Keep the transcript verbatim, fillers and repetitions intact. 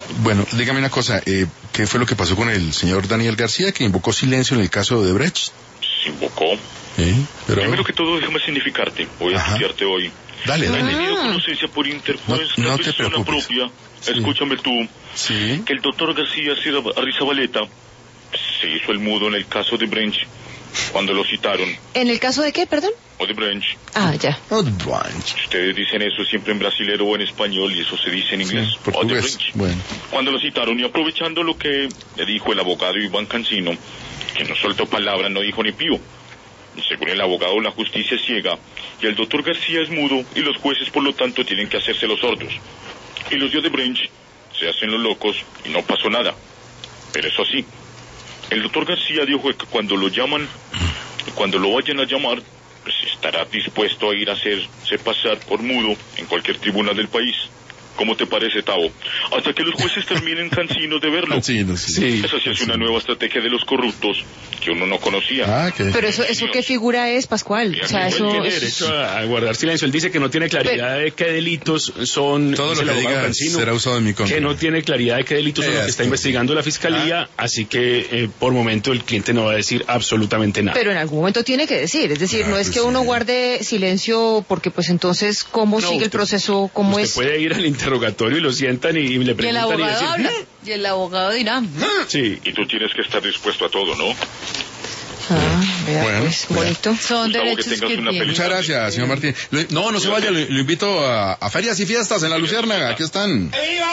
Bueno, dígame una cosa, eh, ¿qué fue lo que pasó con el señor Daniel García, que invocó silencio en el caso de Odebrecht? Se invocó. ¿Eh? Pero... Primero que todo, déjame significarte. Voy a estudiarte hoy. Dale, dale. He tenido conocencia por interpuesta no, no te persona preocupes. propia. Sí. Escúchame tú. Sí. Que el doctor García Arrizabalaga se hizo el mudo en el caso de Brecht cuando lo citaron. ¿En el caso de qué, perdón? Odebrecht. Ah, ya. Odebrecht. Ustedes dicen eso siempre en brasilero o en español y eso se dice en inglés. Sí, portugués. Odebrecht. Bueno. Cuando lo citaron y aprovechando lo que le dijo el abogado Iván Cancino, que no soltó palabra, no dijo ni pío. Según el abogado, la justicia es ciega y el doctor García es mudo y los jueces, por lo tanto, tienen que hacerse los sordos. Y los de Odebrecht se hacen los locos y no pasó nada. Pero eso sí, el doctor García dijo que cuando lo llaman, cuando lo vayan a llamar, pues estará dispuesto a ir a hacerse pasar por mudo en cualquier tribunal del país. ¿Cómo te parece, Tavo? Hasta que los jueces terminen cansinos de verlo. Cansinos, sí. Sí. Esa sí es una nueva estrategia de los corruptos que uno no conocía. Ah, ¿qué? Pero eso, ¿eso qué figura es, Pascual? O sea, eso... Tiene eso- derecho a guardar silencio. Él dice que no tiene claridad de qué delitos son... Todo dice lo el que abogado diga Cancino, será usado en mi contra. que no tiene claridad de qué delitos son los que está Esto. investigando la fiscalía, así que eh, por momento el cliente no va a decir absolutamente nada. Pero en algún momento tiene que decir, es decir, Ah, no es pues que uno sí. guarde silencio porque pues entonces, ¿cómo No, sigue el usted- proceso? ¿Cómo usted es? puede ir al interrogatorio y lo sientan y, y le Y el preguntan y, abogado decir... habla, y el abogado dirá. Sí, Y tú tienes que estar dispuesto a todo, ¿no? Ah, vea, Bueno, pues, vea. bonito. Son Gustavo, que derechos tengas que una tienen. feliz Muchas gracias, señor Martín. Lo- No, no se vaya, lo, lo invito a, a ferias y fiestas en la Luciérnaga, aquí están.